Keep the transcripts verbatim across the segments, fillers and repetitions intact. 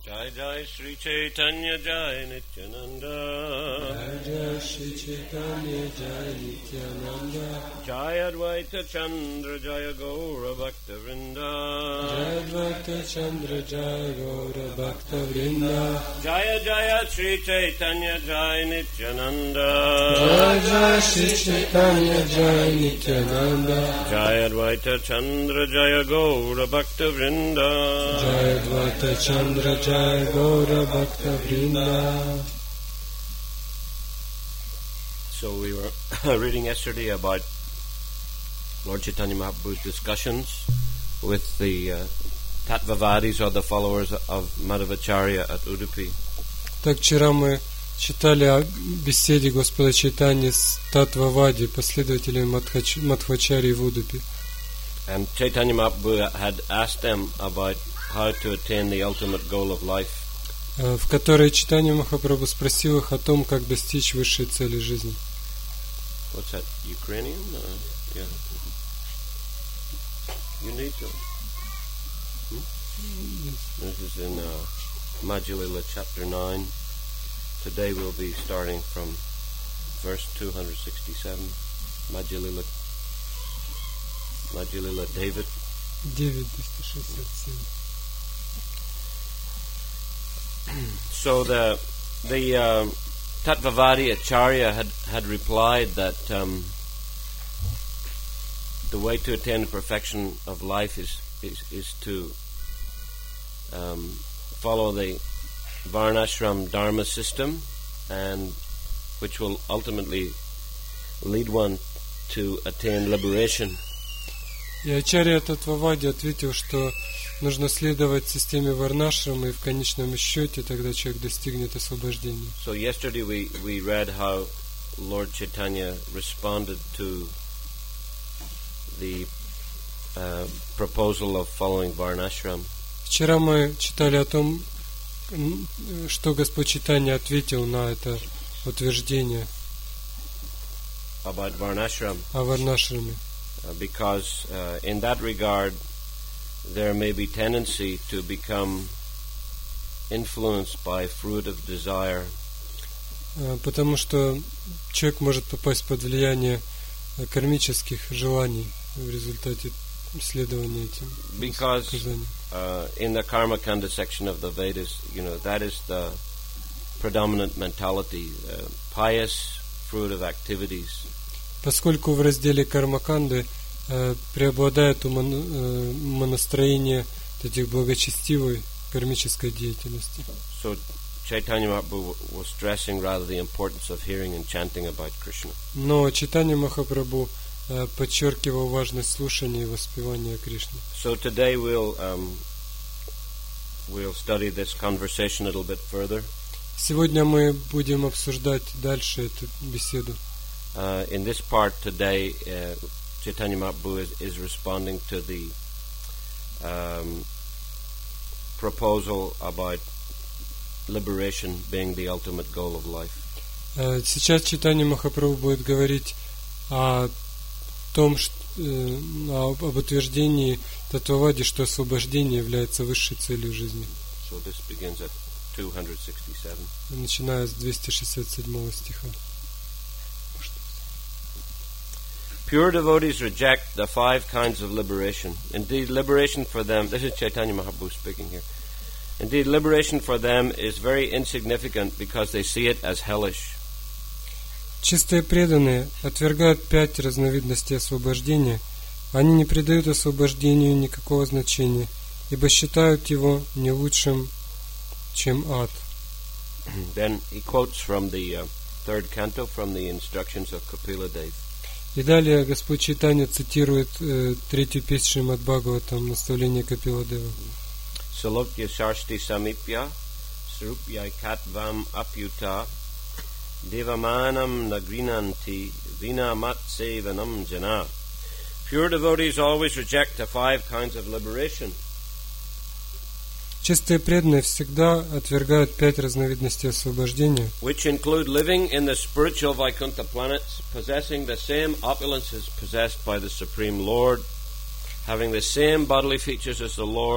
Jai Jai Shri Chaitanya Jai Nityananda Jai Jai Shri Chaitanya Jai Nityananda Jai Advaita Chandra Jaya Gaura Bhakta Vrinda Jai Advaita Chandra Jai Gaura Bhakta Vrinda Jaya Jaya Shri Chaitanya Jai Nityananda Jai Jai Shri Chaitanya Jai Nityananda Jai Advaita Chandra Jaya Gaura Bhakta Vrinda Jai Advaita Chandra Jai Gaura Bhakta Vrinda. So we were reading yesterday about Lord Chaitanya Mahaprabhu's discussions with the uh, Tattvavadis, or the followers of Madhvacharya at Udupi. Так вчера мы читали о беседе Господа Чайтаньи с Таттвавади, последователями Мадхвачарьи в Удупи. And Chaitanya Mahaprabhu had asked them about how to attain the ultimate goal of life. В которой Чайтанья Махапрабху спросил их о том, как достичь высшей цели жизни. What's that? Ukrainian? Uh, yeah. You need to. Hmm? This is in uh, Madhya Lila chapter nine. Today we'll be starting from verse two hundred sixty-seven. Madhya Lila. Madhya Lila David. девять двести шестьдесят семь. So the the uh, Tattvavadi Acharya had, had replied that um, the way to attain the perfection of life is is, is to um, follow the Varnashram Dharma system, and which will ultimately lead one to attain liberation. И Ачарья Таттвавади ответил, что нужно следовать системе Варнашрама, и в конечном счете тогда человек достигнет освобождения. So yesterday we, we read how Lord Chaitanya responded to the uh, proposal of following Varnashram. Вчера мы читали о том, что Господь Чайтанья ответил на это утверждение About Varnashram. о Варнашраме. Uh, because uh, in that regard there may be tendency to become influenced by fruit of desire. Потому что человек может попасть под влияние кармических желаний в результате следования этим. Because uh, in the Karma Kanda section of the Vedas, you know, that is the predominant mentality, uh, pious fruit of activities. Поскольку в разделе Кармаканды э, преобладает умонастроение этих благочестивой кармической деятельности. So Chaitanya Mahaprabhu was stressing rather the importance of hearing and chanting about Krishna. Но Чайтанья Махапрабху э, подчеркивал важность слушания и воспевания Кришны. So today we'll um, we'll study this conversation a little bit further. Сегодня мы будем обсуждать дальше эту беседу. Uh, in this part today, uh, Chaitanya Mahaprabhu is, is responding to the um, proposal about liberation being the ultimate goal of life. Uh, сейчас Чайтанья Махапрабху будет говорить о том, что, uh, об утверждении Таттвавади, что освобождение является высшей целью жизни. So this begins at two hundred sixty-seven. Начиная с двести шестьдесят седьмого стиха. Pure devotees reject the five kinds of liberation. Indeed, liberation for them, this is Chaitanya Mahaprabhu speaking here. Indeed, liberation for them is very insignificant because they see it as hellish. Чистые преданные отвергают пять разновидностей освобождения. Они не придают освобождению никакого значения, ибо считают его не лучшим, чем ад. Then he quotes from the uh, third canto from the instructions of Kapila Dev. И далее Господь Чайтанья цитирует э, третью песню Шримад Бхагаватам, наставление Капиладева. Salokya Sarshti Samipya Srupya Katvam Apyuta Devamanam Nagrinanti Vina Matsevanam Jana. Pure devotees always reject the five kinds of liberation. Чистые преданные всегда отвергают пять разновидностей освобождения, which include living in the spiritual Vaikuntha planets, possessing the same opulences possessed by the Supreme Lord, having the same bodily features as the Lord,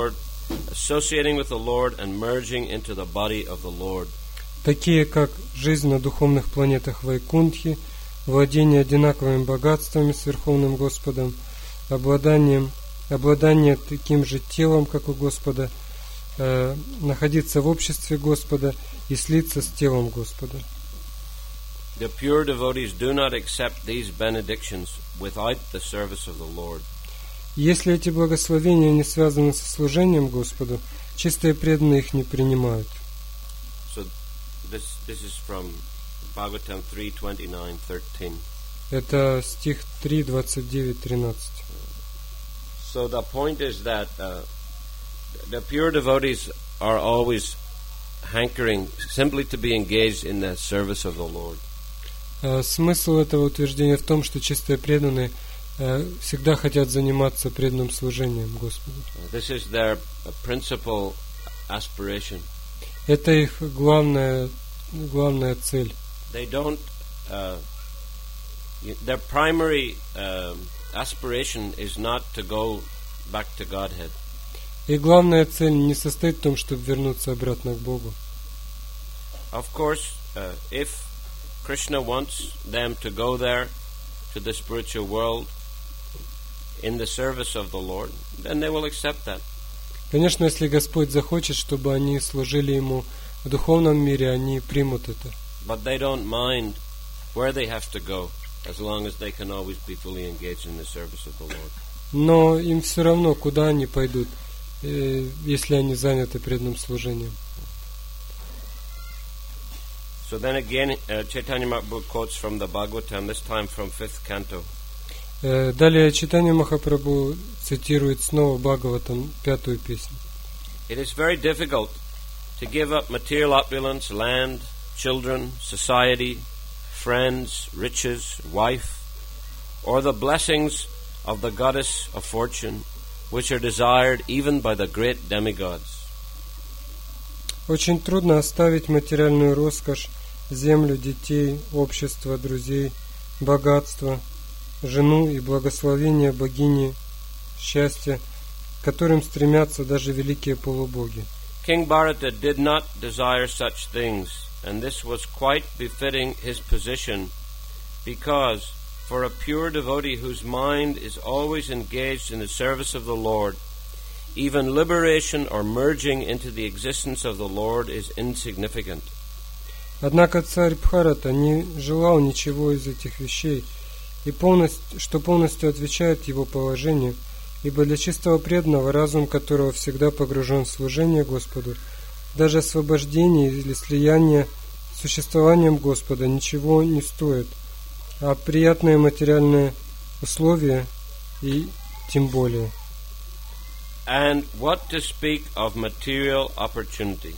associating with the Lord and merging into the body of the Lord. Такие как жизнь на духовных планетах Вайкунтхи, владение одинаковыми богатствами с Верховным Господом, обладанием, обладание таким же телом, как у Господа, э, находиться в обществе Господа и слиться с телом Господа. The pure devotees do not accept these benedictions without the service of the Lord. Если эти благословения не связаны со служением Господу, чистые преданные их не принимают. So this this is from Bhagavatam three twenty-nine thirteen. Это стих три, двадцать девять, тринадцать. So the point is that uh, the pure devotees are always hankering simply to be engaged in the service of the Lord. Смысл этого утверждения в том, что чистые преданные всегда хотят заниматься преданным служением Господу. This is their principal aspiration. Это их главная главная цель. They don't. Uh, their primary uh, aspiration is not to go back to Godhead. И главная цель не состоит в том, чтобы вернуться обратно к Богу. Of course, uh, if Krishna wants them to go there to the spiritual world in the service of the Lord, then they will accept that. Конечно, если Господь захочет, чтобы они служили Ему в духовном мире, они примут это. But they don't mind where they have to go, as long as they can always be fully engaged in the service of the Lord. Но им все равно, куда они пойдут, если они заняты преданным служением. So then again, uh, Chaitanya Mahaprabhu quotes from the Bhagavatam, this time from fifth canto. Далее Чайтанья Махапрабху цитирует снова Бхагаватам, пятую песню. It is very difficult to give up material opulence, land, children, society, friends, riches, wife, or the blessings of the goddess of fortune, which are desired even by the great demigods. Очень трудно оставить материальную роскошь, землю, детей, общество, друзей, богатство, жену и благословение богини, счастье, к которым стремятся даже великие полубоги. King Bharata did not desire such things, and this was quite befitting his position, because for a pure devotee whose mind is always engaged in the service of the Lord, even liberation or merging into the existence of the Lord is insignificant. Однако царь Бхарата не желал ничего из этих вещей, и полностью, что полностью отвечает его положению, ибо для чистого преданного, разум которого всегда погружен в служение Господу, даже освобождение или слияние с существованием Господа ничего не стоит, а приятные материальные условия и тем более. And what to speak of material opportunity?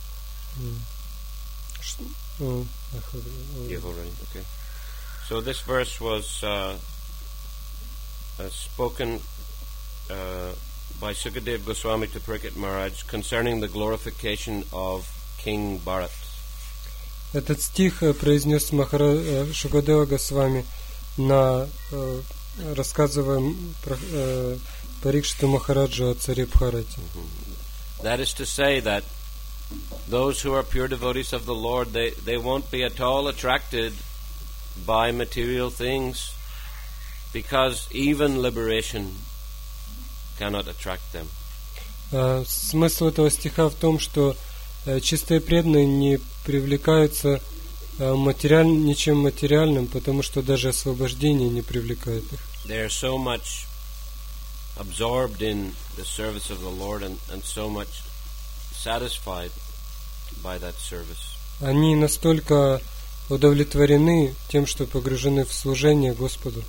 Oh, You've already, okay. So this verse was uh, uh, spoken uh, by Sukadeva Goswami to Parikshit Maharaj concerning the glorification of King Bharat. Этот стих произнес Махара... Шукадева Госвами на рассказывая про Парикшиту Махараджу о царе Бхарате. That is to say that those who are pure devotees of the Lord, they, they won't be at all attracted by material things, because even liberation cannot attract them. Смысл этого стиха в том, что чистые преданные не привлекаются материаль... ничем материальным, потому что даже освобождение не привлекает их. They are so much absorbed in the service of the Lord and, and so much satisfied by that service. Они настолько удовлетворены тем, что погружены в служение Господу.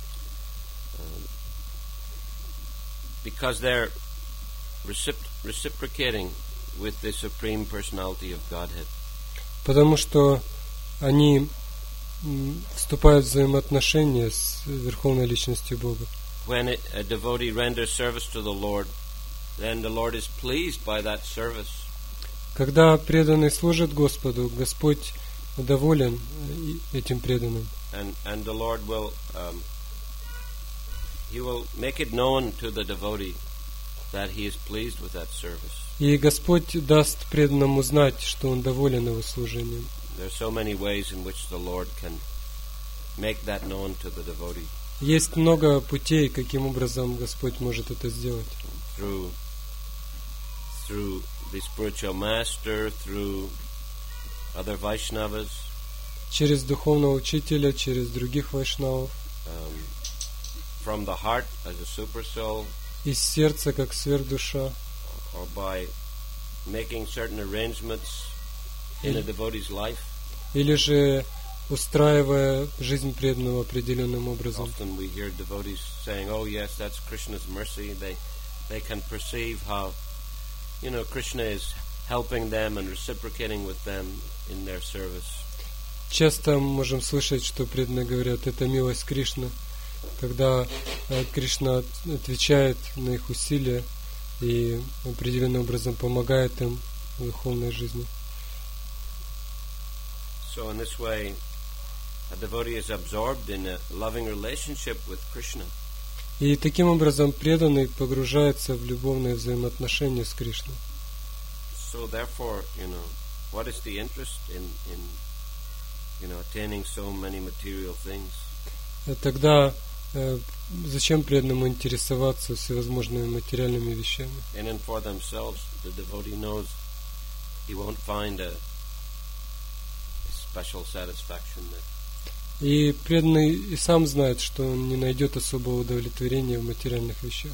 Because they're recipro- reciprocating with the Supreme Personality of Godhead. Потому что они вступают в взаимоотношения с Верховной Личностью Бога. When it, a devotee renders service to the Lord, then the Lord is pleased by that service. Когда преданный служит Господу, Господь доволен этим преданным. And and the Lord will um, He will make it known to the devotee that he is pleased with that service. И Господь даст преданному знать, что Он доволен его служением. There are so many ways in which the Lord can make that known to the devotee. Есть много путей, каким образом Господь может это сделать. Through, through the spiritual master, through other Vaishnavas, Через духовного учителя, через других вайшнавов, um, from the heart as a super soul, из сердца, как сверхдуша, or by making certain arrangements in a devotee's life. или же устраивая жизнь преданного определенным образом. Often we hear devotees saying, "Oh yes, that's Krishna's mercy." They they can perceive how, you know, Krishna is helping them and reciprocating with them in their service. Часто можем слышать, что преданные говорят, это милость Кришны, когда э, Кришна отвечает на их усилия и определенным образом помогает им в духовной жизни. So in this way, a devotee is absorbed in a loving relationship with Krishna. И таким образом преданный погружается в любовные взаимоотношения с Кришной. So therefore, you know, what is the interest in, in you know, attaining so many material things? Тогда э, зачем преданному интересоваться всевозможными материальными вещами? In and for themselves, the devotee knows he won't find a special satisfaction there. И преданный и сам знает, что он не найдет особого удовлетворения в материальных вещах.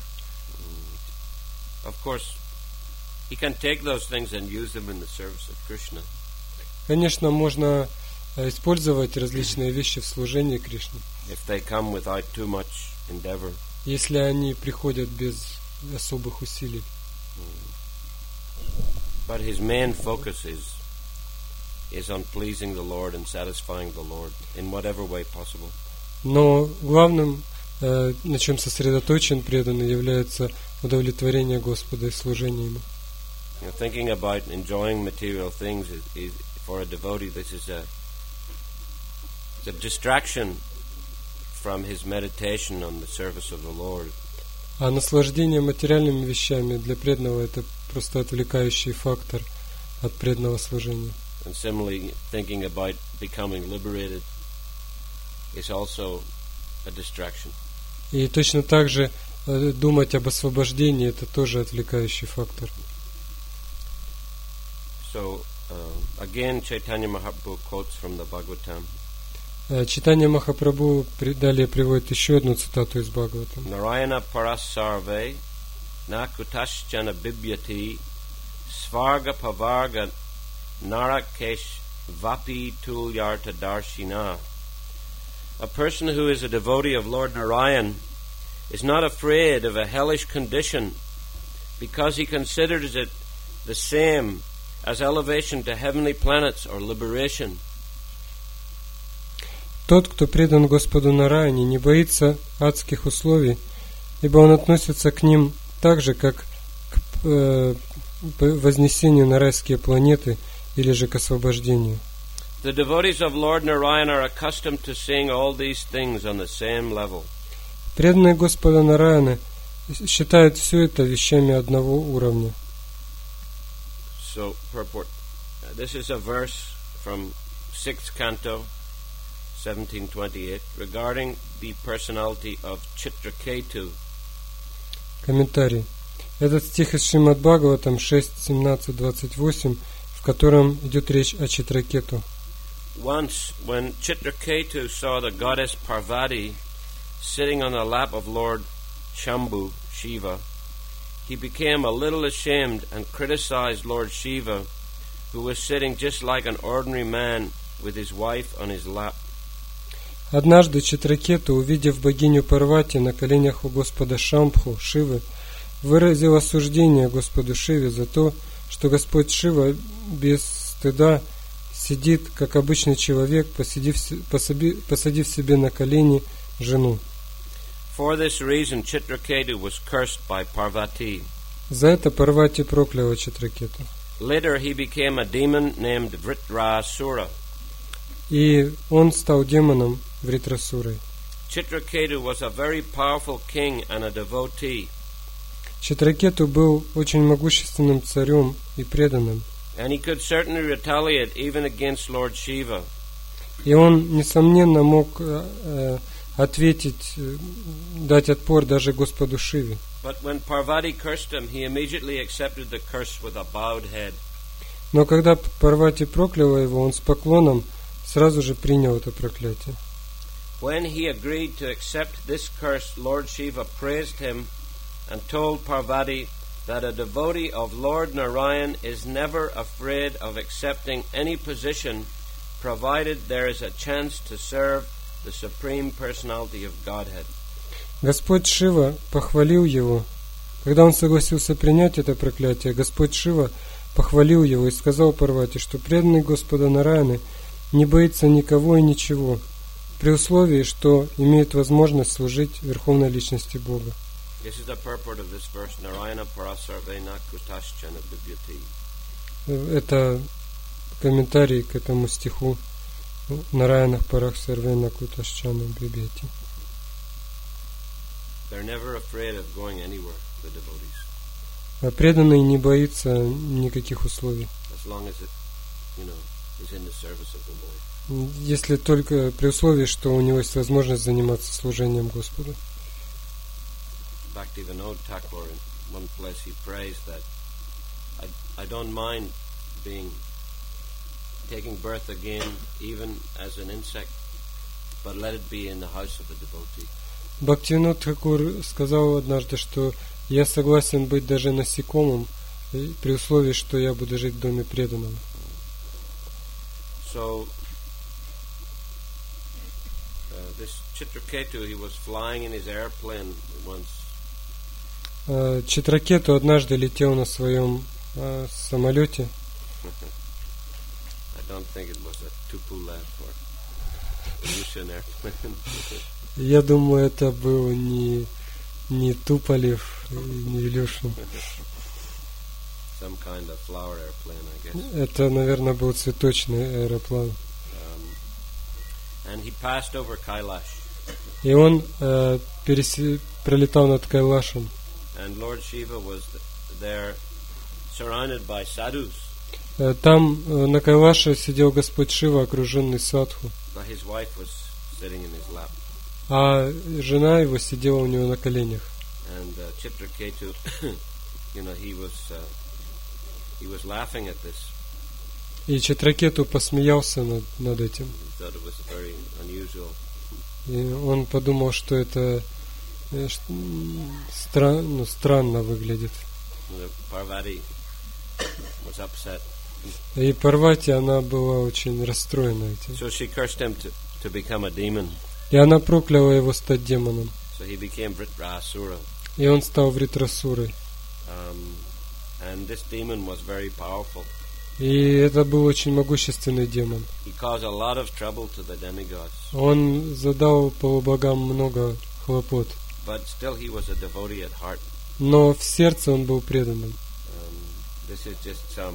Of course, he can take those things and use them in the service of Krishna. Конечно, можно использовать различные вещи в служении Кришне, If they come without too much endeavor. если они приходят без особых усилий. But his main focus is is on pleasing the Lord and satisfying the Lord in whatever way possible. Но главным, э, на чем сосредоточен преданный, является удовлетворение Господа и служение Ему. You know, thinking about enjoying material things is, is for a devotee. This is a it's a distraction from his meditation on the service of the Lord. А наслаждение материальными вещами для преданного это просто отвлекающий фактор от преданного служения. And similarly, thinking about becoming liberated is also a distraction. И точно так же э, думать об освобождении это тоже отвлекающий фактор. So uh, again, Chaitanya Mahaprabhu quotes from the Bhagavatam. Э, Читание Махапрабху при, далее приводит еще одну цитату из Бхагаватам. Narayana parasarve na kutaschana bibyati svarga pavarga narakesh vapi tulyarta darshina. A person who is a devotee of Lord Narayan is not afraid of a hellish condition because he considers it the same as elevation to heavenly planets or liberation. Тот, кто предан Господу Нараяне, не боится адских условий, ибо он относится к ним так же, как к э, вознесению на райские планеты или же к освобождению. The devotees of Lord Narayan are accustomed to seeing all these things on the same level. Преданные Господа Нараяны считают все это вещами одного уровня. So, purport. This is a verse from sixth canto, seventeen twenty-eight, regarding the personality of Chitraketu. Комментарий. Этот стих из Шримад Бхагаватам шесть семнадцать двадцать восемь, в котором идет речь о Читракету. Once, when Chitraketu saw the goddess Parvati sitting on the lap of Lord Shambhu, Shiva, he became a little ashamed and criticized Lord Shiva, who was sitting just like an ordinary man with his wife on his lap. Однажды Читракету, увидев богиню Парвати на коленях у Господа Шамбху, Шивы, выразил осуждение Господу Шиве за то, что Господь Шива без стыда сидит, как обычный человек, посадив, посаби, посадив себе на колени жену. For this reason, Chitraketu was cursed by Parvati. За это Парвати прокляла Читракету. Later, he became a demon named Vritrasura. И он стал демоном Вритрасурой. Chitraketu was a very powerful king and a devotee. Читракету был очень могущественным царем и преданным. And he could certainly retaliate even against Lord Shiva. И он, несомненно, мог э, ответить, э, дать отпор даже Господу Шиве. But when Parvati cursed him, he immediately accepted the curse with a bowed head. Но когда Парвати прокляла его, он с поклоном сразу же принял это проклятие. When he agreed to accept this curse, Lord Shiva praised him and told Parvati that a devotee of Lord Narayan is never afraid of accepting any position, provided there is a chance to serve the Supreme Personality of Godhead. Господь Шива похвалил его. Когда он согласился принять это проклятие, Господь Шива похвалил его и сказал Парвати, что преданный Господа Нараяны не боится никого и ничего, при условии, что имеет возможность служить Верховной Личности Бога. Это комментарий к этому стиху Нараянах Парах Сарвена Куташчана Бибети. А преданный не боится никаких условий, если только при условии, что у него есть возможность заниматься служением Господу. Bhaktivinoda Thakur in one place he prays that I, I don't mind being taking birth again even as an insect, but let it be in the house of a devotee. Бхактивинод Тхакур сказал однажды, что я согласен быть даже насекомым при условии, что я буду жить в доме преданного. So uh, this Chitraketu, he was flying in his airplane once. Читракету однажды летел на своем э, самолете. Я думаю, это был не, не Туполев, не Илюшин. Kind of airplane, это, наверное, был цветочный аэроплан. Um, and he passed over Kailash. И он э, перес... пролетал над Кайлашем. And Lord Shiva was there, surrounded by sadhus. Там на Кайлаше сидел Господь Шива, окруженный садху. But his wife was sitting in his lap. А жена его сидела у него на коленях. And uh, Chitraketu, you know, he was uh, he was laughing at this. И Читракету посмеялся над, над этим. He thought it was very unusual. И он подумал, что это Стра... ну, странно выглядит. И Парвати, она была очень расстроена этим. So she cursed him to, to become a demon. И она прокляла его стать демоном. So he became Vritrasura. И он стал Вритрасурой. Um, and this demon was very powerful. И это был очень могущественный демон. He caused a lot of trouble to the demigods. Он задал полубогам много хлопот. But still he was a devotee at heart. Но в сердце он был преданным. Um, this is just some,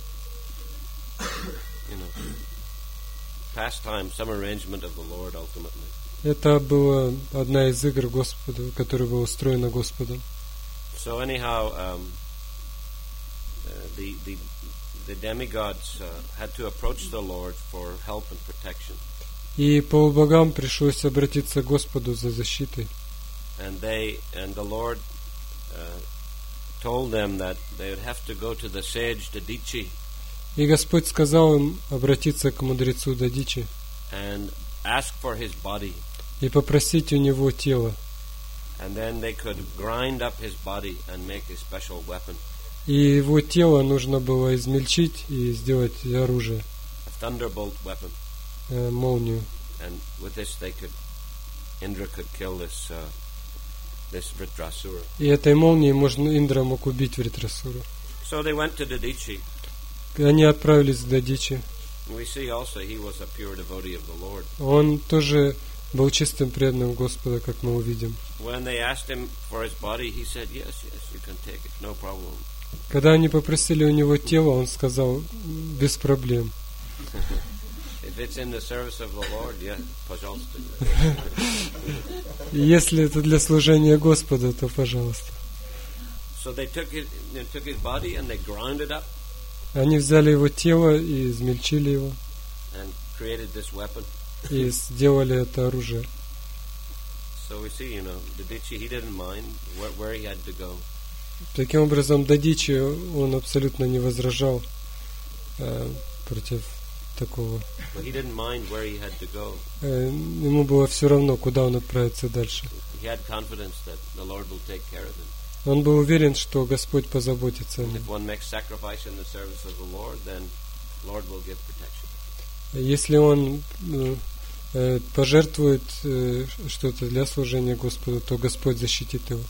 you know, pastime, some arrangement of the Lord ultimately. Это была одна из игр Господа, которая была устроена Господом. So anyhow, um, uh, the the the demigods uh, had to approach the Lord for help and protection. И полубогам пришлось обратиться к Господу за защитой. And they and the Lord uh, told them that they would have to go to the sage Dadichi. И Господь сказал им обратиться к мудрецу Дадичи. And ask for his body. И попросить у него тело. And then they could grind up his body and make a special weapon. И его тело нужно было измельчить и сделать оружие. A thunderbolt weapon. Э, молнию. And with this they could Indra could kill this uh, this Vritrasura. И этой молнией можно Индра мог убить Вритрасуру. So they went to Dadichi. Они отправились к Дадичи. We see also he was a pure devotee of the Lord. Он тоже был чистым преданным Господа, как мы увидим. When they asked him for his body, he said, "Yes, yes, you can take it, no problem." Когда они попросили у него тело, он сказал: без проблем. If it's in the service of the Lord, yeah, пожалуйста. Если это для служения Господа, то пожалуйста. so they took it, they took his body and they ground it up Они взяли его тело и измельчили его, and created this weapon. и сделали это оружие. So we see, you know, Dadichi, he didn't mind where, where he had to go. Таким образом, Дадичи, он абсолютно не возражал э, против такого. But he didn't mind where he had to go. Э, ему было все равно, куда он отправится дальше. He had confidence that the Lord will take care of him. Он был уверен, что Господь позаботится о And нем. if one makes sacrifice in the service of the Lord, then the Lord will give protection. Если он э, э, пожертвует э, что-то для служения Господу, то Господь защитит его.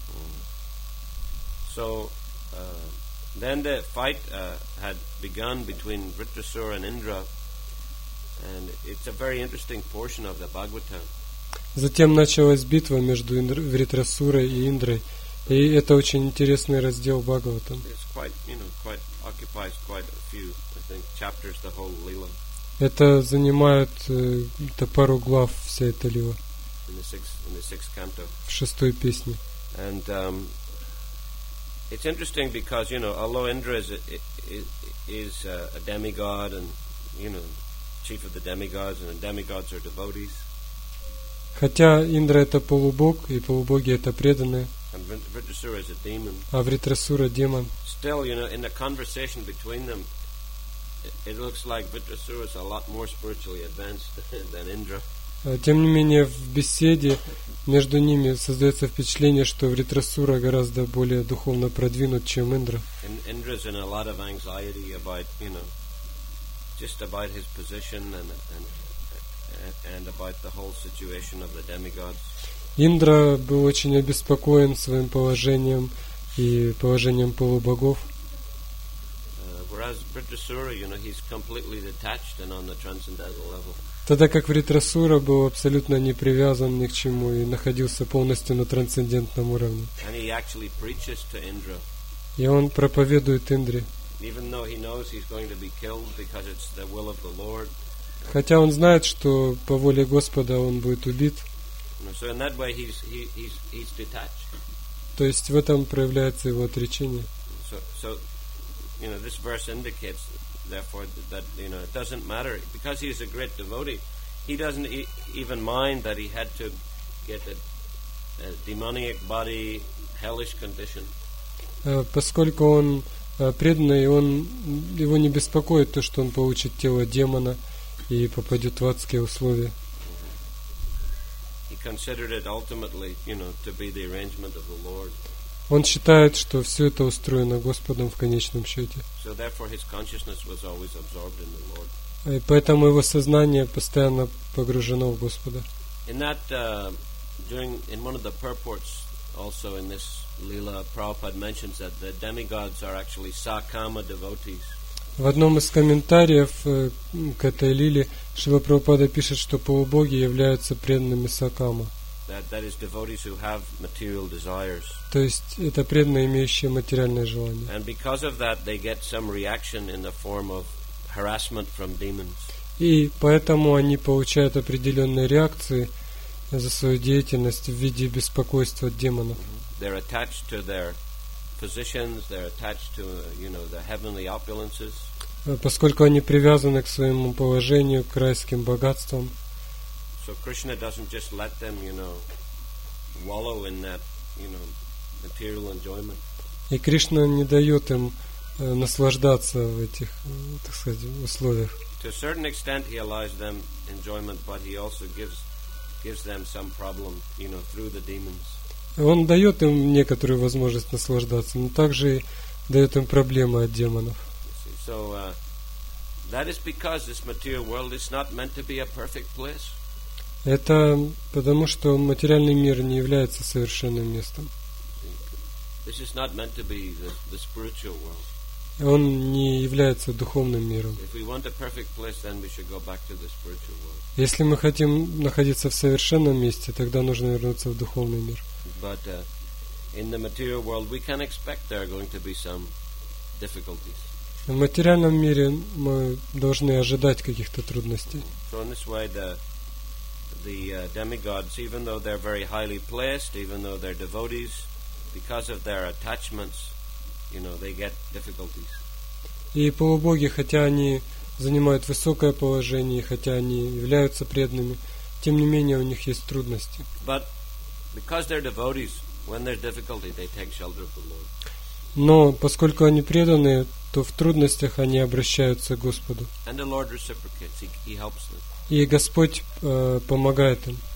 So uh, then the fight uh, had begun between Vritrasura and Indra, and it's a very interesting portion of the Bhagavatam. Затем началась битва между Индр... Вритрасурой и Индрой, и это очень интересный раздел Бхагаватам. It's quite, you know, quite occupies quite a few, I think, chapters, the whole Leela Это занимает э, это пару глав вся эта лила in the sixth in the sixth canto. в шестой песне. And um, it's interesting because, you know, although Indra is a, is, is a, a demigod, and, you know, chief of the demigods, and the demigods are devotees, Хотя Индра это полубог, и полубоги это преданные, and Vritrasura is a demon, а Вритрасура демон. still, you know, in the conversation between them, it, it looks like Vritrasura is a lot more spiritually advanced than Indra. А, Тем не менее, в беседе между ними создается впечатление, что Вритрасура гораздо более духовно продвинут, чем Индра. And Indra's in a lot of anxiety about, you know, just about his position and and and about the whole situation of the demigods. Индра был очень обеспокоен своим положением и положением полубогов, Uh, whereas Vritrasura, you know, he's completely detached and on the transcendental level. тогда как Вритрасура был абсолютно не привязан ни к чему и находился полностью на трансцендентном уровне. And he actually preaches to Indra, И он проповедует Индре. even though he knows he's going to be killed because it's the will of the Lord. Хотя он знает, что по воле Господа он будет убит, You know, so in that way, he's he, he's he's detached. то есть в этом проявляется его отречение. So so, you know, this verse indicates, therefore, that, you know, it doesn't matter because he is a great devotee. He doesn't e- even mind that he had to get a, a demoniac body, hellish condition. Э, Поскольку он э, преданный, он, его не беспокоит то, что он получит тело демона и попадет в адские условия. He considered it ultimately, you know, to be the arrangement of the Lord. Он считает, что все это устроено Господом в конечном счете. So therefore, his consciousness was always absorbed in the Lord. И поэтому его сознание постоянно погружено в Господа. In that, uh, during in one of the purports, also in this Leela, Prabhupada mentions that the demigods are actually Sakama devotees. В одном из комментариев э, к этой лиле Шрила Прабхупада пишет, что полубоги являются преданными Сакама. That that is devotees who have material desires, То есть это преданные, имеющие материальное желание. and because of that, they get some reaction in the form of harassment from demons. И поэтому они получают определенные реакции за свою деятельность в виде беспокойства от демонов. They're attached to their positions. They're attached to, uh, you know, the heavenly opulences. Поскольку они привязаны к своему положению, к райским богатствам. So Krishna doesn't just let them, you know, wallow in that, you know, material enjoyment. И Кришна не дает им э, наслаждаться в этих, э, так сказать, условиях. To a certain extent, he allows them enjoyment, but he also gives gives them some problem, you know, through the demons. Он дает им некоторую возможность наслаждаться, но также и дает им проблемы от демонов. You see. So uh, that is because this material world is not meant to be a perfect place. Это потому, что материальный мир не является совершенным местом. This is not meant to be the, the spiritual world. Он не является духовным миром. If we want a perfect place, then we should go back to the spiritual world. Если мы хотим находиться в совершенном месте, тогда нужно вернуться в духовный мир. But uh, in the material world, we can expect there are going to be some difficulties. В материальном мире мы должны ожидать каких-то трудностей. So in this way, the the uh, demigods, even though they're very highly placed, even though they're devotees, because of their attachments, you know, they get difficulties. И полубоги, хотя они занимают высокое положение, хотя они являются преданными, тем не менее у них есть трудности. But because they're devotees, when there's difficulty, they take shelter of the Lord. Но поскольку они преданные, то в трудностях они обращаются к Господу. And the Lord reciprocates. He, he helps them. И Господь э, помогает им.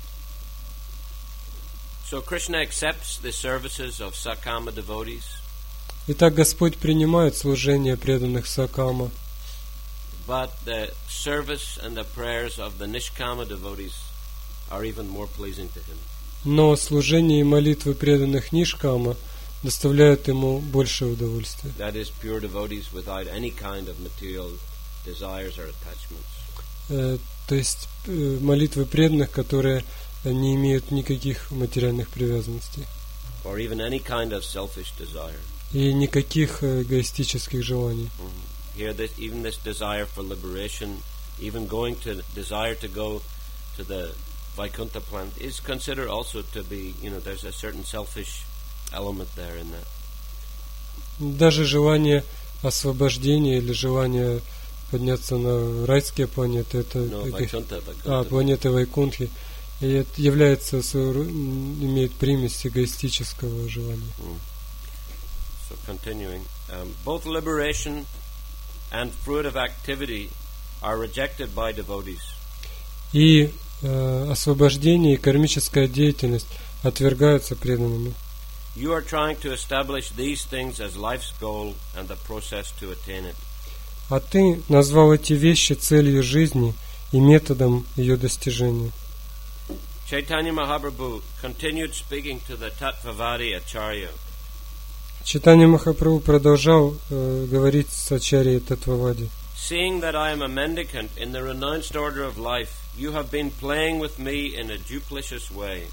So Krishna accepts the services of Sakama devotees. Итак, Господь принимает служение преданных Сакама. But the service and the prayers of the Nishkama devotees are even more pleasing to him. Но служение и молитвы преданных Нишкама доставляют ему больше удовольствия. That is pure devotees without any kind of material desires or attachments. Э, то есть э, молитвы преданных, которые не имеют никаких материальных привязанностей. Or even any kind of selfish desire. И никаких эгоистических желаний. Mm-hmm. Here, this, even this desire for liberation, even going to desire to go to the Vaikuntha plant, is considered also to be, you know, there's a certain selfish element there in that. Даже желание освобождения или желание подняться на райские планеты, это no, эго... Vaikuntha, Vaikuntha. А, планета Вайкунтхи, и это является, имеет примесь эгоистического желания. Mm. So continuing, um, both liberation and fruitive activity are rejected by devotees. И э, освобождение и кармическая деятельность отвергаются преданными. You are trying to establish these things as life's goal and the process to attain it. А ты назвал эти вещи целью жизни и методом ее достижения. Chaitanya Mahaprabhu continued speaking to the Tattvavadi Acharya. Чайтанья Махапрабху продолжал э, говорить с Ачарьей Татвавади. Seeing that I am a mendicant in the renounced order of life, you have been playing with me in a duplicitous way.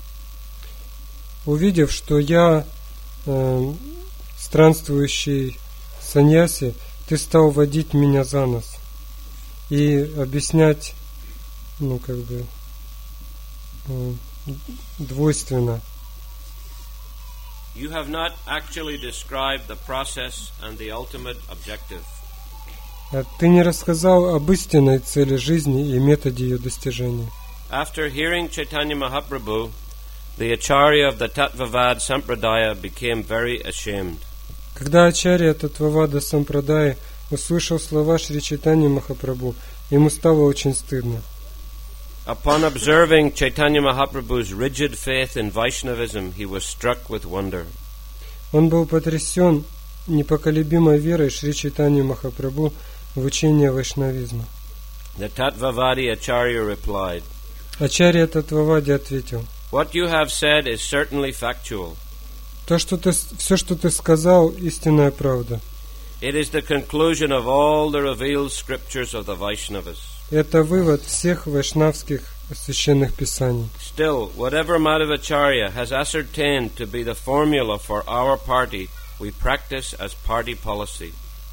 Увидев, что я э, странствующий саньяси, ты стал водить меня за нос и объяснять, ну как бы э, двойственно. You have not actually described the process and the ultimate objective. Ты не рассказал об истинной цели жизни и методе ее достижения. After hearing Chaitanya Mahaprabhu, the Acharya of the Tattvavad Sampradaya became very ashamed. Когда Ачарья Татвавада Сампрадая услышал слова Шри Чайтаньи Махапрабху, ему стало очень стыдно. Upon observing Chaitanya Mahaprabhu's rigid faith in Vaishnavism, he was struck with wonder. Он был потрясен непоколебимой верой Шри Чайтаньи Махапрабху в учение вайшнавизма. The Tattvavadi Acharya replied, Ачарья Татвавади ответил: What you have said is certainly factual. То, что ты, все, что ты сказал, истинная правда. It is the conclusion of all the revealed scriptures of the Vaishnavas. Это вывод всех вайшнавских священных писаний. Still, whatever Madhavacharya has ascertained to be the formula for our party, we practice as party policy.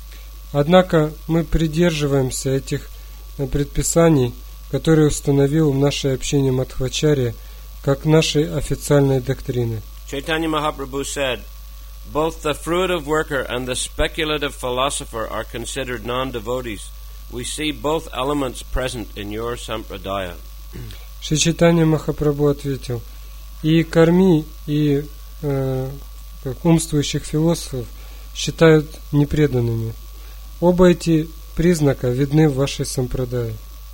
Однако мы придерживаемся этих предписаний, которые установил в нашей общине Мадхвачарья, как нашей официальной доктрины. Chaitanya Mahaprabhu said, both the fruitive worker and the speculative philosopher are considered non-devotees. We see both elements present in your sampradaya. Шри Чайтанья Махапрабху ответил: и карми, и э, умствующих философов считают непреданными. Оба эти признака видны в вашей сампрадае.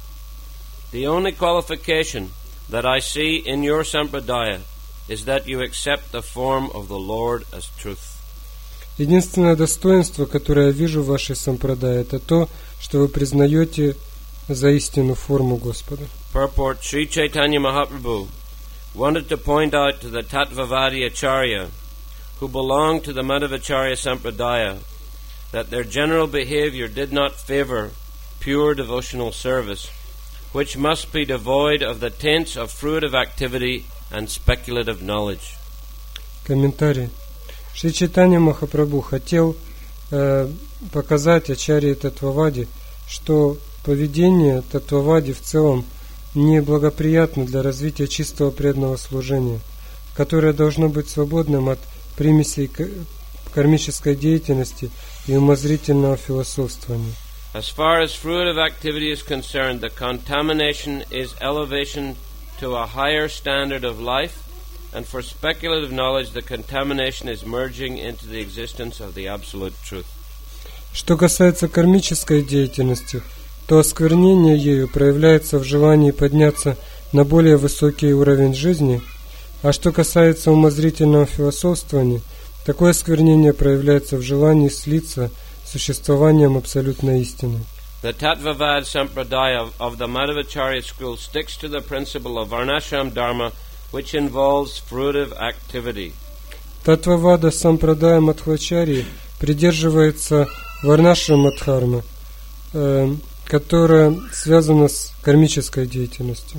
The only qualification that I see in your sampradaya is that you accept the form of the Lord as truth. Единственное достоинство, которое я вижу в вашей сампрадае, это то, что вы признаете за истину форму Господа. Purport: Sri Chaitanya Mahaprabhu wanted to point out to the Tattvavadi Acharya, who belonged to the Madhavacharya Sampradaya, that their general behavior did not favor pure devotional service, which must be devoid of the taints of fruitive activity and speculative knowledge. Комментарий. Шри Чайтанья Махапрабху хотел э, показать Ачарье Татвавади, что поведение Татвавади в целом неблагоприятно для развития чистого преданного служения, которое должно быть свободным от примесей кармической деятельности и умозрительного философствования. As far as fruitive activity is concerned, the contamination is elevation to a higher standard of life, and for speculative knowledge, the contamination is merging into the existence of the absolute truth. Что касается кармической деятельности, то осквернение ею проявляется в желании подняться на более высокий уровень жизни, а что касается умозрительного философствования, такое осквернение проявляется в желании слиться с существованием абсолютной истины. The Tattvavad Sampradaya of the Madhvacharya school sticks to the principle of Varnashram Dharma, which involves fruitive activity. Таттвавада Сампрадая Мадхвачарьи придерживается Варнашрама Дхармы, э, которая связана с кармической деятельностью.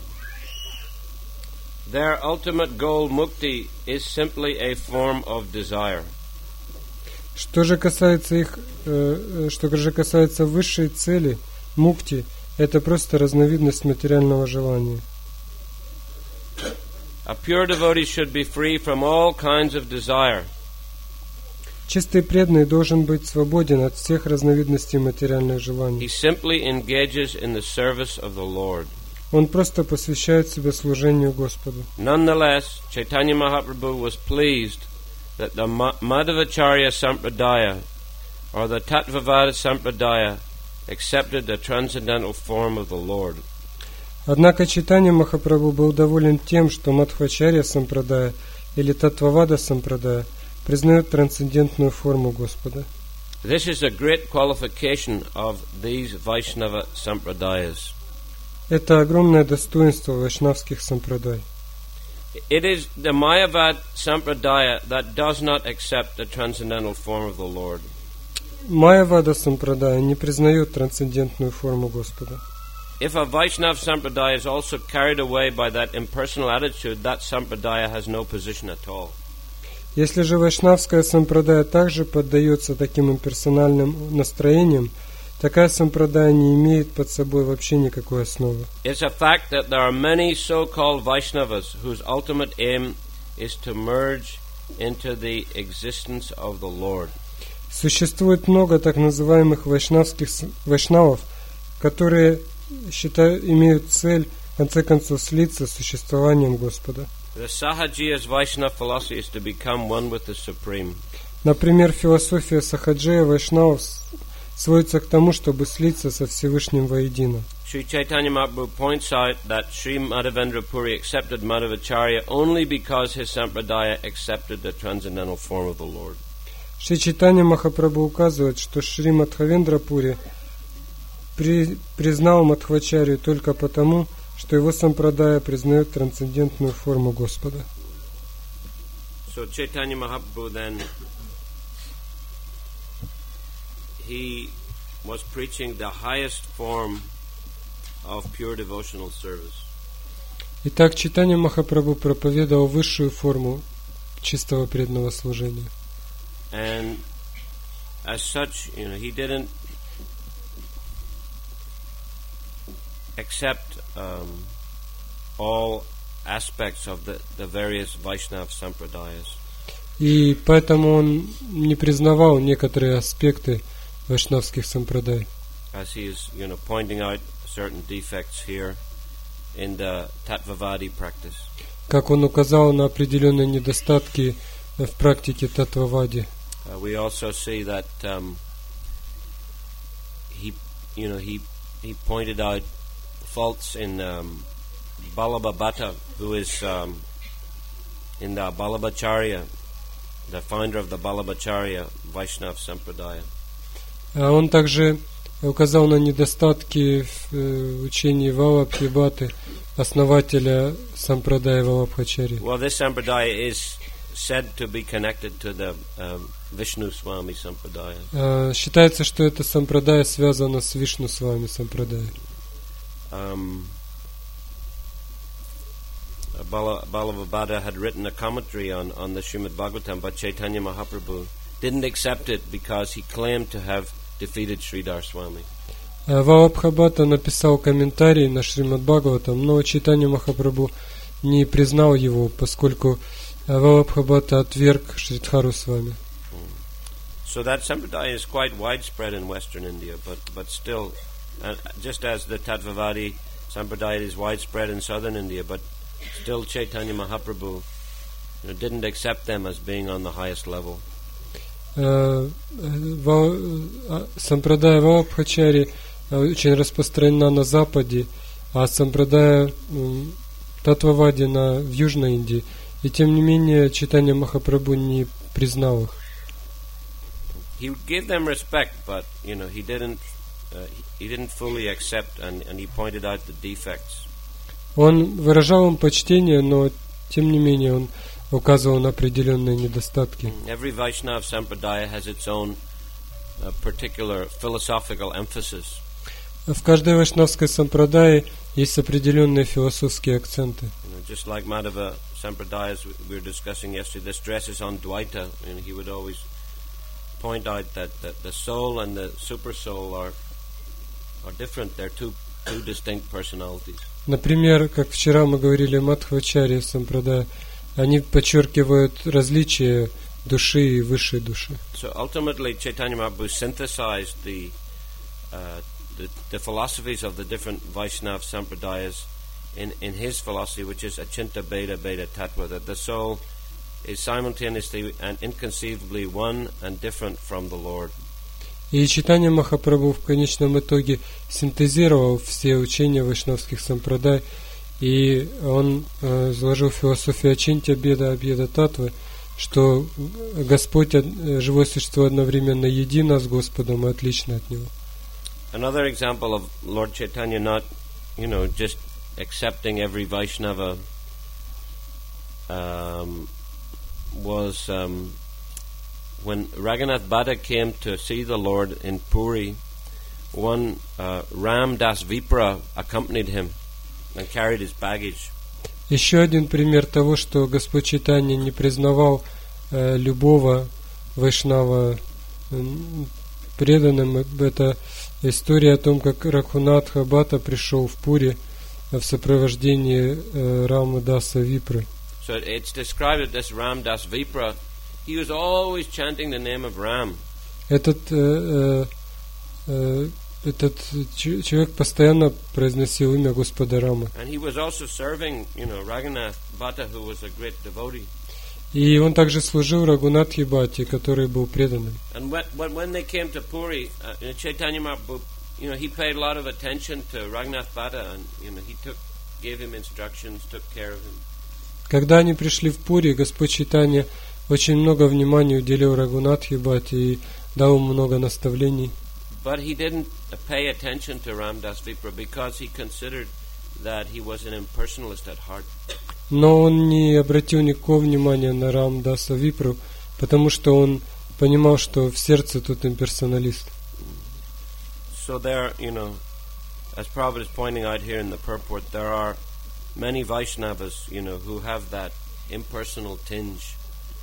Their ultimate goal, mukti, is simply a form of desire. Что же касается их, э, что же касается высшей цели, мукти, это просто разновидность материального желания. A pure devotee should be free from all kinds of desire. Чистый преданный должен быть свободен от всех разновидностей материальных желаний. He simply engages in the service of the Lord. Он просто посвящает себя служению Господу. Nonetheless, Chaitanya Mahaprabhu was pleased that the Madhvacharya Sampradaya, or the Tattvavada Sampradaya, accepted the transcendental form of the Lord. Однако Чайтанья Махапрабху был доволен тем, что Мадхвачарья Сампрадая или Таттвавада Сампрадая признают трансцендентную форму Господа. This is a great qualification of these Vaishnava Sampradayas. Это огромное достоинство вайшнавских сампрадай. It is the Mayavad Sampradaya that does not accept the transcendental form of the Lord. Майявада Сампрадая не признает трансцендентную форму Господа. If a Vaishnava Sampradaya is also carried away by that impersonal attitude, that Sampradaya has no position at all. Если же вайшнавская сампрадая также поддается таким имперсональным настроениям, такая сампрадая не имеет под собой вообще никакой основы. It's a fact that there are many so-called Vaishnavas whose ultimate aim is to merge into the existence of the Lord. Существует много так называемых вайшнавских вайшнавов, которые считают, имеют цель в конце концов слиться с существованием Господа. The Sahajiya's Vaishnava philosophy is to become one with the Supreme. Например, философия Сахаджея вайшнавов сводится к тому, чтобы слиться со Всевышним воедино. Sri Chaitanya Mahaprabhu points out that Sri Madhavendra Puri accepted Madhvacharya only because his sampradaya accepted the transcendental form of the Lord. Шри Чайтанья Махапрабху указывает, что Шри Мадхавендра Пури при, признал Мадхвачарью только потому, что его сампрадая признает трансцендентную форму Господа. So Chaitanya Mahaprabhu then he was preaching the highest form of pure devotional service. Итак, Чайтанья Махапрабху проповедовал высшую форму чистого преданного служения. And as such, you know, he didn't accept um, all aspects of the, the various Vaishnava Sampradayas. И поэтому он не признавал некоторые аспекты вайшнавских сампрадай. As he is, you know, pointing out certain defects here in the Tattvavadi practice. Как он указал на определенные недостатки в практике Таттвавади. Uh, we also see that um, he, you know, he he pointed out faults in um, Balabhabata, who is um, in the Balabhacharya, the founder of the Balabhacharya Vaishnava Sampradaya. Он также указал на недостатки в учении Валабхибаты, основателя сампрадая Валабхачари. Well, this sampradaya is said to be connected to the um, Vishnu Swami Sampradaya. Считается, что это сампрадая связано с Вишну Свами сампрадай. Um, Balabhabata had written a commentary on, on the Srimad Bhagavatam, but Chaitanya Mahaprabhu didn't accept it because he claimed to have defeated Sridhar Swami. Валабхабата написал комментарий на Шримад Бхагаватам, но Чайтанья Махапрабху не признал его, поскольку Валабхабата отверг Шридхару Свами. So that sampradaya is quite widespread in Western India, but but still, uh, just as the Tattvavadi sampradaya is widespread in Southern India, but still Chaitanya Mahaprabhu, you know, didn't accept them as being on the highest level. Сампрадая Валабхачари очень распространена на Западе, а сампрадая Таттвавади на в Южной Индии. И тем не менее Чайтанья Махапрабху не признал их. He gave them respect, but you know he didn't uh, he didn't fully accept, and, and he pointed out the defects. Он выражал им почтение, но тем не менее он указывал на определенные недостатки. Every Vaishnava sampradaya has its own uh, particular philosophical emphasis. В каждой вайшнавской сампрадае есть определенные философские акценты. You know, just like Madhava sampradayas we were discussing yesterday, the stress is on Dvaita, and he would always point out that, that the soul and the super soul are are different. They're two two distinct personalities. Например, как вчера мы говорили, Мадхвачарья сампрадая, они подчеркивают различия души и высшей души. So ultimately, Chaitanya Mahaprabhu synthesized the, uh, the the philosophies of the different Vaishnava sampradayas in in his philosophy, which is Achinta Bheda Bheda Tattva, that the soul is simultaneously and inconceivably one and different from the Lord. И Чайтанья Махапрабху в конечном итоге синтезировал все учения вайшнавских сампрадай, и он э, изложил философию Ачинтя Беда Абьеда Татвы, что Господь, живое существо, одновременно едино с Господом и отлично от Него. Another example of Lord Chaitanya not, you know, just accepting every Vaishnava um, was um, when Raghunath Bhatta came to see the Lord in Puri. One uh, Ram Das Vipra accompanied him and carried his baggage. Еще один пример того, что Господь Чайтанья не признавал э, любого вайшнава э, преданным, это история о том, как Рагхунатха Бхатта пришел в Пури в сопровождении э, Рамы Даса Випры. So it's described that this Ram Das Vipra, he was always chanting the name of Ram. Этот э, э, этот человек постоянно произносил имя Господа Рамы. And he was also serving, you know, Raghunath Bhatta, who was a great devotee. И он также служил Рагунатхе Бхатте, который был преданным. And when, when they came to Puri, uh, Chaitanya Mahaprabhu, you know, he paid a lot of attention to Raghunath Bhatta, and you know, he took, gave him instructions, took care of him. Когда они пришли в Пури, Господь Чайтанья очень много внимания уделил Рагунатхе Бхатте и дал ему много наставлений. But he didn't pay attention to Ram Das Vipra because he considered that he was an impersonalist at heart. Но он не обратил никакого внимания на Рам Даса Випру, потому что он понимал, что в сердце тут имперсоналист. So there, you know, as Prabhupada is pointing out here in the purport, there are many Vaishnavas, you know, who have that impersonal tinge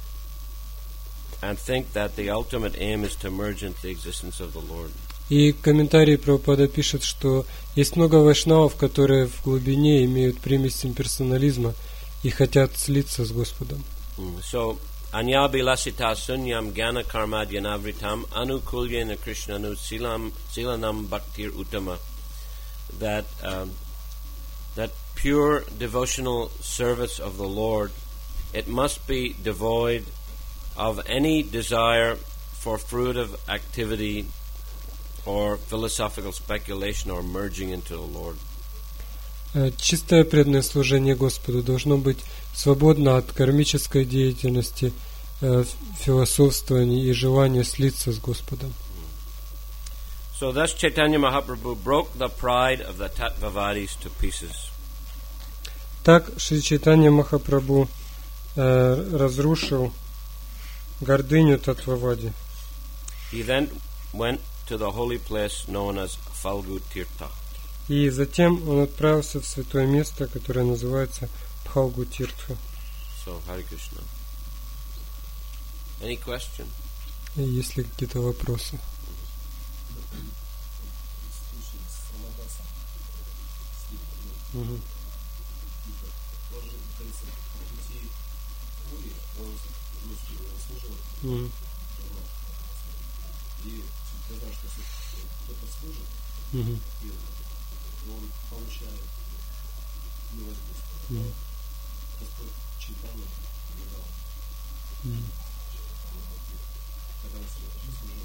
and think that the ultimate aim is to merge into the existence of the Lord. И комментарий Прабхупада пишет, что есть много вайшнавов, которые в глубине имеют примесь имперсонализма и хотят слиться с Господом. So, Anyabilasita sunyam jnana karmadyanavritam anukulyena krishnanu silam silanam bhaktir uttama. That um, that pure devotional service of the Lord, it must be devoid of any desire for fruitive activity or philosophical speculation or merging into the Lord. Чистое преданное служение Господу должно быть свободно от кармической деятельности, философствования и желания слиться с Господом. So thus Chaitanya Mahaprabhu broke the pride of the Tattvavadis to pieces. Так Шри Чайтанья Махапрабху э, разрушил гордыню Таттвавади. He then went to the holy place known as Phalgu Tirtha. И затем он отправился в святое место, которое называется Пхалгу Тиртха. So, Hare Krishna. Any question? Есть ли какие-то вопросы? Угу. Угу. И сказал, что кто-то служит, Мгм. и он получает милость Господа. Мгм. Господь читание передал, Мгм. когда он служил.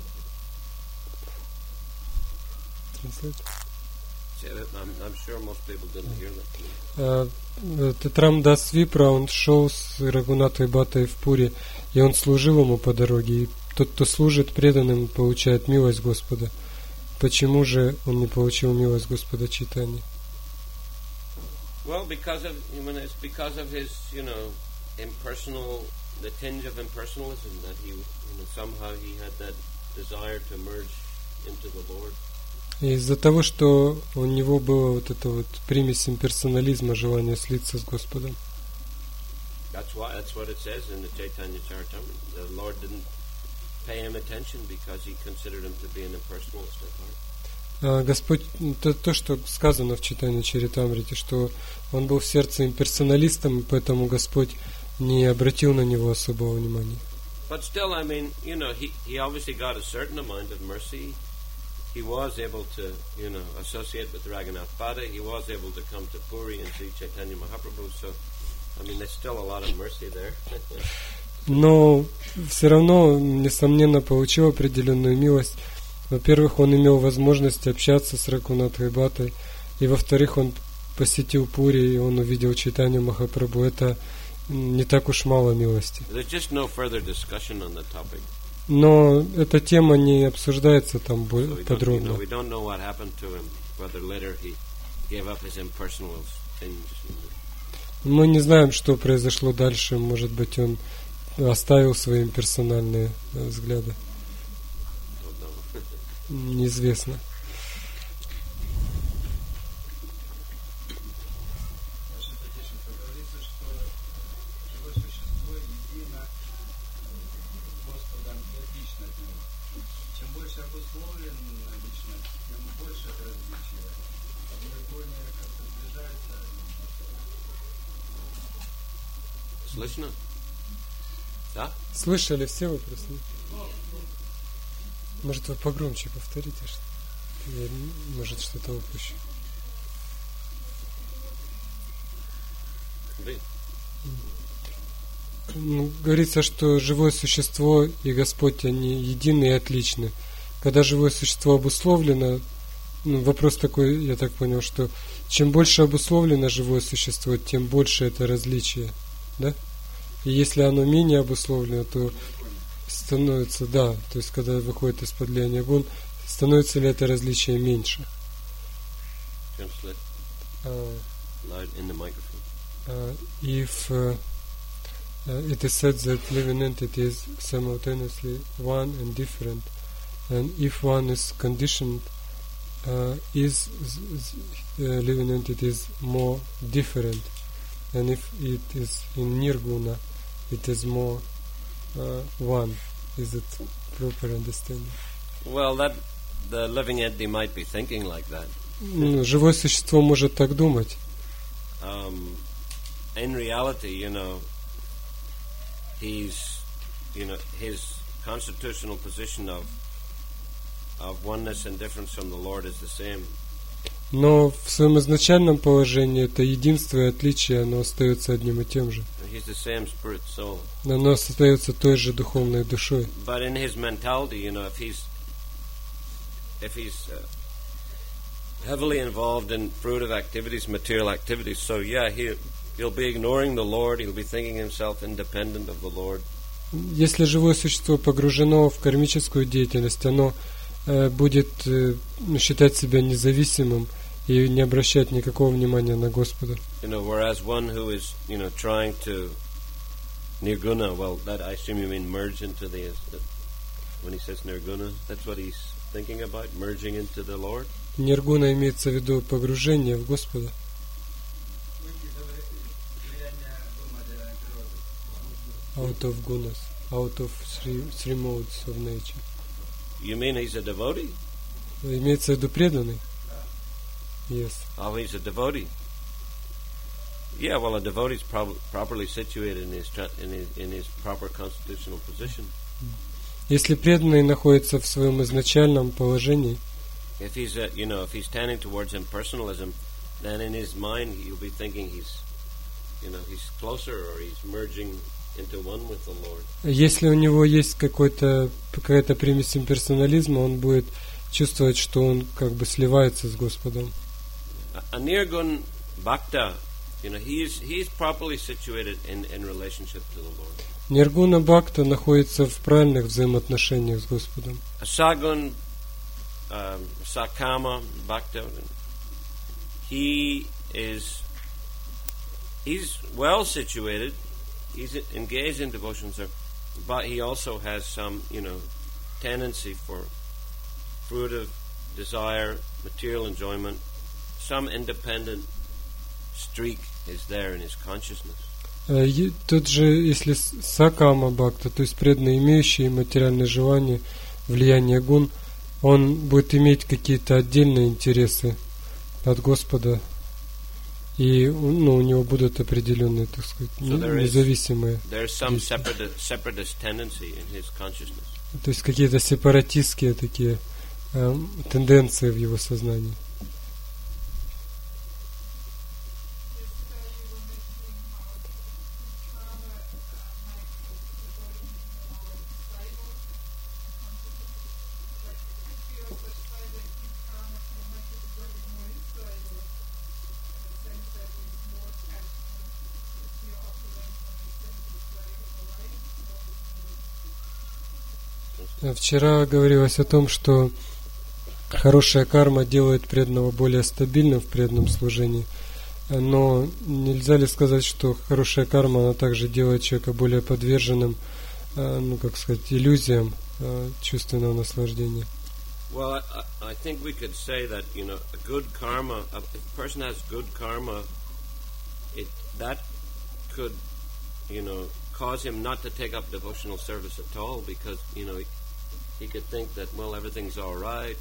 Translate. I'm, I'm sure most people didn't hear that. Uh, Тетрам Дас Випра, он шел с Рагунатой Батой в Пури, и он служил ему по дороге. И тот, кто служит преданным, получает милость Господа. Почему же он не получил милость Господа Чайтаньи? Well, because of, I mean, it's because of his, you know, impersonal, the tinge of impersonalism that he, you know, somehow he had that desire to merge into the Lord. И из-за того, что у него было вот это вот примесь имперсонализма, желание слиться с Господом. That's why. That's what it says in the Chaitanya Charitamrita. The Lord didn't pay him attention because he considered him to be an impersonalist at heart. А Господь, то, то, что сказано в Чайтанья Чаритамрите, что он был в сердце имперсоналистом, и поэтому Господь не обратил на него особого внимания. But still, I mean, you know, he, he obviously got a certain amount of mercy. He was able to, you know, associate with Raghunath Pada. He was able to come to Puri and see Chaitanya Mahaprabhu. So, I mean, there's still a lot of mercy there. Но все равно, несомненно, получил определенную милость. Во-первых, он имел возможность общаться с Рагунатхой Батой, и во-вторых, он посетил Пури, и он увидел Чайтанью Махапрабху. Это не так уж мало милости. There's just no further discussion on the topic. Но эта тема не обсуждается там So we don't, you подробно. know, we don't know what happened to him, whether later he gave up his impersonal things. You know. Мы не знаем, что произошло дальше. Может быть, он оставил свои персональные э, взгляды. Don't know. Неизвестно. Ваше Святейшество, говорится, что живое существо едино Господом и отлично от Него. Чем больше обусловлена личность, тем больше это различие. Одни более как-то сближаются, а Слышно? Да? Слышали все вопросы? Может, вы погромче повторите? Что я, может, что-то упущу. Вы? Ну, говорится, что живое существо и Господь, они едины и отличны. Когда живое существо обусловлено, ну, вопрос такой, я так понял, что чем больше обусловлено живое существо, тем больше это различие, да? И если оно менее обусловлено, то становится, да, то есть когда выходит из-под влияния гун, становится ли это различие меньше? Translate Uh, loud in the microphone. uh, if uh, uh, it is said that living entity is simultaneously one and different, and if one is conditioned, uh, is uh, living entity is more different, and if it is in nirguna, it is more uh, one. Is it proper understanding? Well, that the living entity might be thinking like that. Ну, живое существо может так думать. Um, in reality, you know, he's, you know, his constitutional position of of oneness and difference from the Lord is the same. Но в своем изначальном положении это единство и отличие, оно остается одним и тем же. He's the same spirit soul. Оно остается той же духовной душой. But in his mentality, you know, if he's if he's uh, heavily involved in fruitive activities, material activities, so yeah, he he'll be ignoring the Lord. He'll be thinking himself independent of the Lord. Если живое существо погружено в кармическую деятельность, оно э, будет э, считать себя независимым и не обращать никакого внимания на Господа. You know, whereas one who is, you know, trying to nirguna, well, that I assume you mean merge into the, uh, when he says nirguna, that's what he's thinking about, merging into the Lord. Ниргуна имеется в виду погружение в Господа. Out of gunas, out of three, three modes of nature. You mean he's a devotee? Имеется в виду преданный? Yes. Oh, he's a devotee. Yeah, well, a devotee is prob- properly situated in his, tra- in his in his proper constitutional position. Если преданный находится в своем изначальном положении, if he's, uh, you know, if he's tending towards impersonalism, then in his mind he'll be thinking he's, you know, he's closer or he's merging into one with the Lord. Если у него есть какой-то, какая-то примесь имперсонализма, он будет чувствовать, что он как бы сливается с Господом. A nirgun bhakta, you know, he is he is properly situated in, in relationship to the Lord. Ниргуна Бхакта находится в правильных взаимоотношениях с Господом. A sagun, um, sakama bhakta, he is he's well situated. He's engaged in devotion, but he also has some, you know, tendency for fruitive desire, material enjoyment. Some independent streak is there in his consciousness. Тут же, если сакама бхакта, то есть преданный, имеющий материальные желания, влияние гун, он будет иметь какие-то отдельные интересы от Господа, и ну, у него будут определенные, так сказать, so независимые. То есть какие-то сепаратистские такие э, тенденции в его сознании. Вчера говорилось о том, что хорошая карма делает преданного более стабильным в преданном служении, но нельзя ли сказать, что хорошая карма, она также делает человека более подверженным, ну, как сказать, иллюзиям чувственного наслаждения? Well, I, I think we could say that, you know, a good karma, if a person has good karma, it that could, you know, cause him not to take up devotional service at all, because, you know, he, he could think that, well, everything's all right.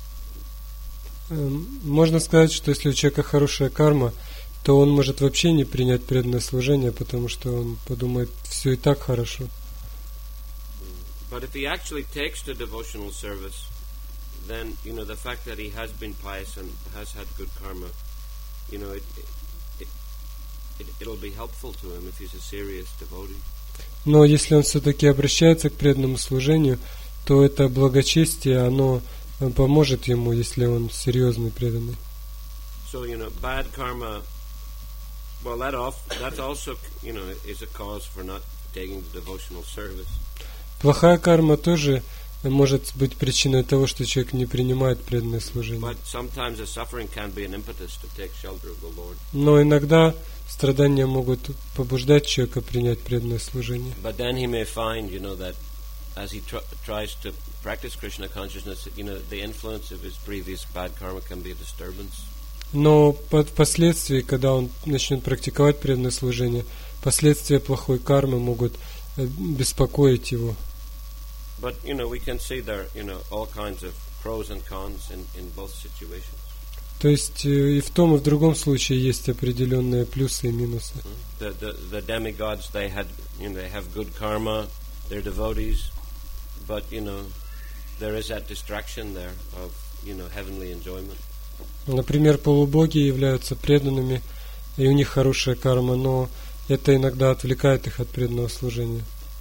Можно сказать, что если у человека хорошая карма, то он может вообще не принять преданное служение, потому что он подумает, все и так хорошо. But if he actually takes to devotional service, then, you know, the fact that he has been pious and has had good karma, you know, it, it, it, it'll be helpful to him if he's a serious devotee. Но если он все-таки обращается к преданному служению, то это благочестие, оно поможет ему, если он серьезный преданный. So, you know, bad karma, well, that off, that also, you know, is a cause for not taking the devotional service. Плохая карма тоже может быть причиной того, что человек не принимает преданное служение. But sometimes the suffering can be an impetus to take shelter of the Lord. Но иногда страдания могут побуждать человека принять преданное служение. But then he may find, you know, that as he tr- tries to practice Krishna consciousness, you know, the influence of his previous bad karma can be a disturbance. Но впоследствии, когда он начнет практиковать преданное служение, последствия плохой кармы могут беспокоить его. But, you know, we can see there, you know, all kinds of pros and cons in, in both situations. То есть и в том, и в другом случае есть определенные плюсы и минусы. The, the, the demigods, they had, you know, they have good karma, they're devotees, but, you know, there is that distraction there of, you know, heavenly enjoyment. Например, полубоги являются преданными, и у них хорошая карма, но это иногда отвлекает их от преданного служения.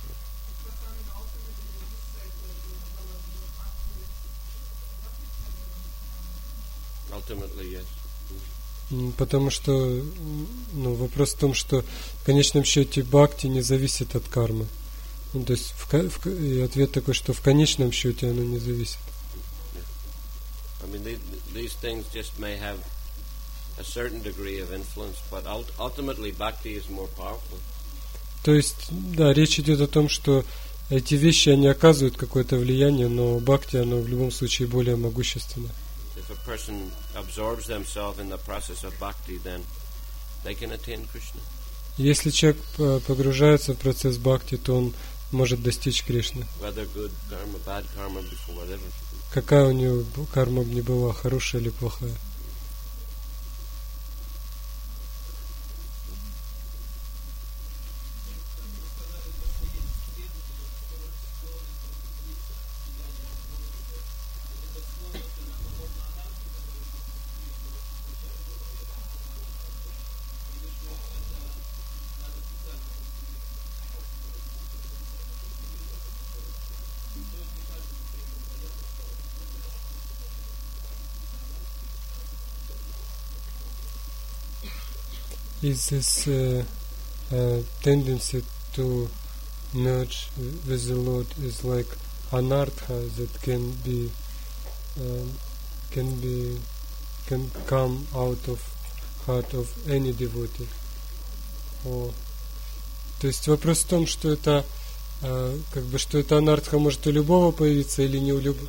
Ultimately, yes. Потому что, ну, вопрос в том, что в конечном счете бхакти не зависит от кармы. Ну, то есть в, в, и ответ такой, что в конечном счете оно не зависит. I mean, they, these things just may have a certain degree of influence, but ultimately bhakti is more powerful. То есть, да, речь идет о том, что эти вещи, они оказывают какое-то влияние, но бхакти, оно в любом случае более могущественно. If a person absorbs themselves in the process of bhakti, then they can attain Krishna. Если человек погружается в процесс бхакти, то он может достичь Кришны. Whether good karma, bad karma, whatever. Какая у него карма бы ни была, хорошая или плохая. is this uh, uh, tendency to merge with the Lord is like anartha that can be um, can be can come out of heart of any devotee. О. То есть вопрос в том, что это э, как бы что это анартха может у любого появиться или не у любого.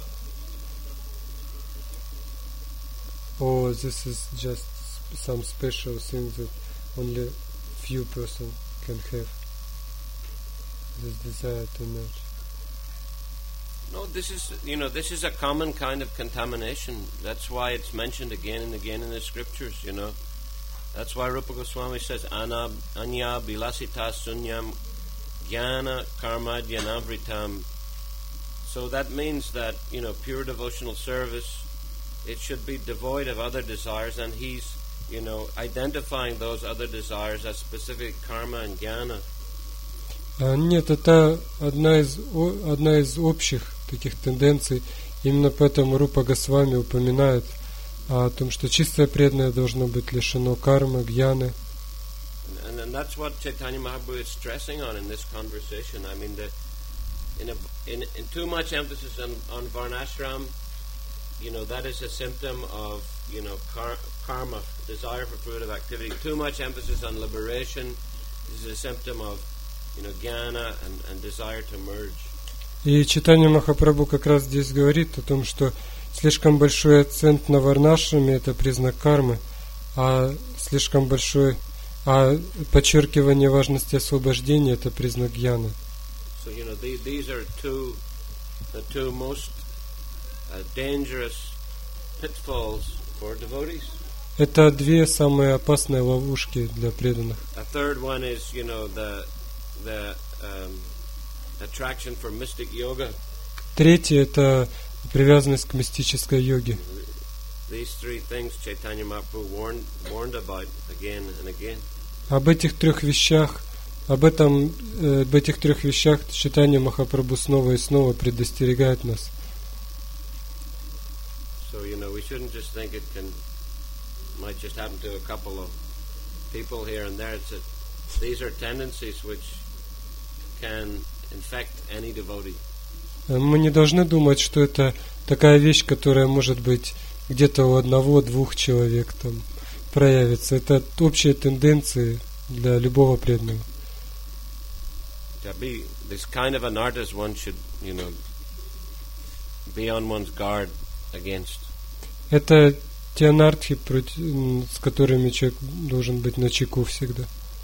Or this is just some special thing that only few person can have this desire to merge. No, this is, you know, this is a common kind of contamination. That's why it's mentioned again and again in the scriptures, you know. That's why Rupa Goswami says, Ana, Anya Bilasita Sunyam Jnana Karma Jnanavritam. So that means that, you know, pure devotional service, it should be devoid of other desires, and he's, you know, identifying those other desires as specific karma and jnana. А, нет, это одна из, о, одна из общих таких тенденций. Именно поэтому Рупа Госвами упоминает о том, что чистое преданное должно быть лишено кармы, гьяны. And, and that's what Chaitanya Mahaprabhu is stressing on in this conversation. I mean, the, in, a, in, in too much emphasis on, on varnashram, you know, that is a symptom of, you know, kar- karma, desire for fruitive activity. Too much emphasis on liberation is a symptom of, you know, jnana and, and desire to merge. И Чайтанья Махапрабху как раз здесь говорит о том, что слишком большой акцент на варнашраме – это признак кармы, а слишком большой, а подчеркивание важности освобождения – это признак гьяны. So, you know, the, these are two, the two most uh, dangerous pitfalls for devotees. Это две самые опасные ловушки для преданных. A third one is, you know, the the um, attraction for mystic yoga. Третье – это привязанность к мистической йоге. These three things Chaitanya Mahaprabhu warned, warned about again and again. Об этих трех вещах, об этом, э, об этих трех вещах Чайтанья Махапрабху снова и снова предостерегает нас. So, you know, we shouldn't just think it can might just happen to a couple of people here and there. It's a, these are tendencies which can infect any devotee. Мы не должны думать, что это такая вещь, которая может быть где-то у одного-двух человек там проявится. Это общие тенденции для любого преданного. To be this kind of anarthas, one should, you know, be on one's guard against. Это те анархи, с которыми человек должен быть начеку всегда.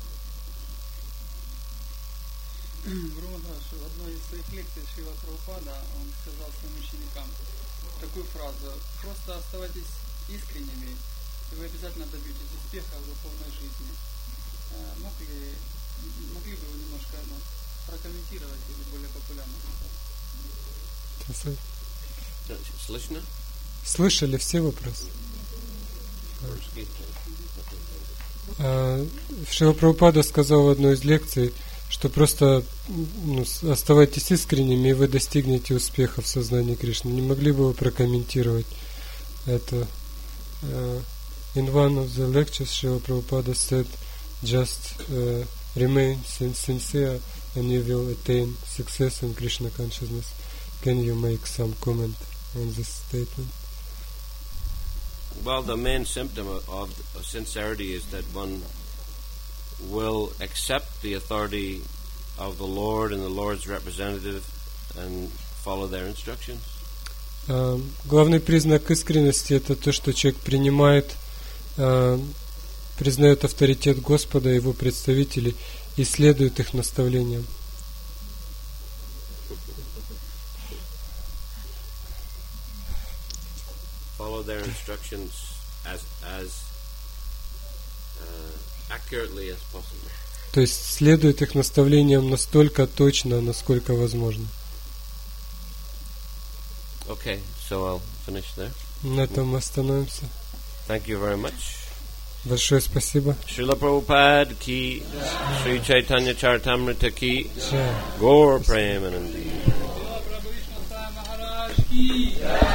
Гурумадхаш, в одной из своих лекций Шрила Прабхупада он сказал своим ученикам такую фразу: просто оставайтесь искренними, и вы обязательно добьетесь успеха в духовной жизни. Мог ли, могли бы вы немножко ну, прокомментировать или более популярно? Слышно? Слышали все вопросы? Шрила Прабхупада сказал в одной из лекций, что просто ну, оставайтесь искренними, и вы достигнете успеха в сознании Кришны. Не могли бы вы прокомментировать это? Uh, in one of the lectures, Srila Prabhupada said, just uh, remain sincere and you will attain success in Krishna consciousness. Can you make some comment on this statement? Well, the main symptom of, of sincerity is that one will accept the authority of the Lord and the Lord's representative and follow their instructions. Uh, главный признак искренности – это то, что человек принимает, uh, признает авторитет Господа и его представителей и следует их наставлениям. Follow their instructions as as uh, accurately as possible. То есть следует их наставлениям настолько точно, насколько возможно. Okay, so I'll finish there. На этом мы остановимся. Thank you very much. Большое спасибо. Srila Prabhupada ki, Sri Chaitanya Charitamrita ki, Jai. Gaur Premanandi. Prabhu Vishnu Sai Maharaj ki